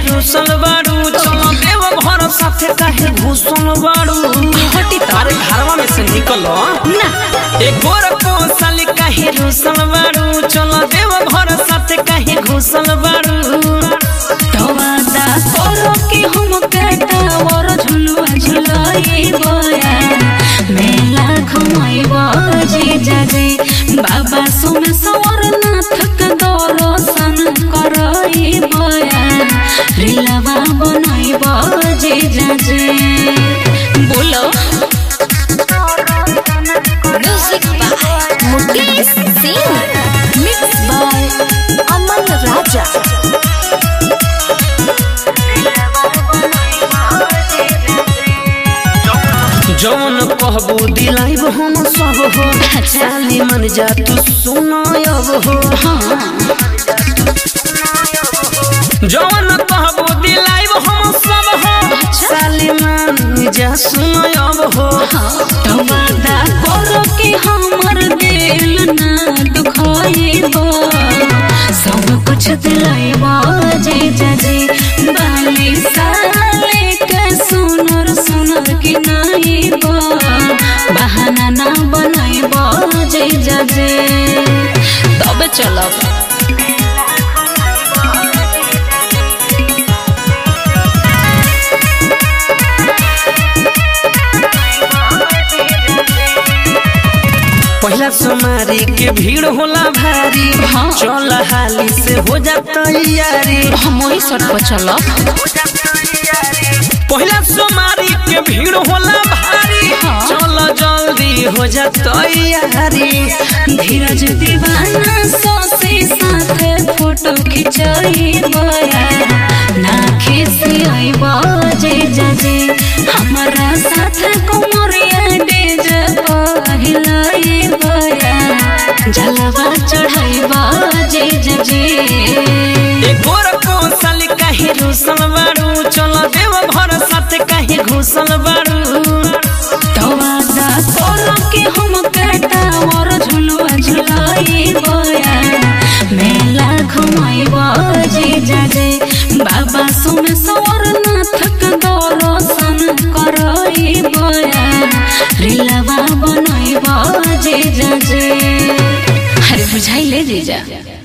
रुसल बाड़ू चलो देव घर साथे काहे घुसल बाड़ू हटी तारे घरवा में से निकलो ना एक गोर कोसली काहे रुसल बाड़ू चलो देव घर साथे काहे घुसल बाड़ू तवादा करो कि हम कहता और झुलुआ झुलाई बोया मेला घुमाइबो जी जाजे बाबा सोमेश्वर नाथ के दर्शन करई बोया रीलवा बनाइबो जी जाजे बोलो music by Mukesh Singh mix by Aman Raja जौन कहबू दिलाइब हम सब हो साली मन जा तू सुनायब हो जौन कहबू दिलाइब हम सब हो साली मन जा सुनायब हो तवादा करो कि हमर दिल ना दुखाइबो सब कुछ दिलाइबो जे जाजे बाली साले के सुनर सुनर कि नाइबो बहाना ना बनाइबो जे जाजे तब चलब पहला सोमारी के भीड़ होला भारी चल हाली से हो जा तैयारी हम वही सट पर चलब पहला सोमारी के भीड़ होला भारी चल जल्दी हो जा तैयारी धीरज दीवाना सोसे साथे फोटो खिंचाई बोया ना खिसी आई बाजे जाजे हमारा साथ कुमरिया डेज पहिलाई बोया जलवा चढ़ाई बाजे जाजे एक गोर कोसली काहे रुसल बाड़ू चलो देव घर साथे काहे घुसल बाड़ू तवादा करो कि हम कहता और झुलुआ झुलाई बोया मेला घुमाइबो जी जाजे बाबा सोमेश्वर नाथ के दर्शन करई बोया रीलवा बनाइबो जी जाजे अरे बुझाइले जीजा।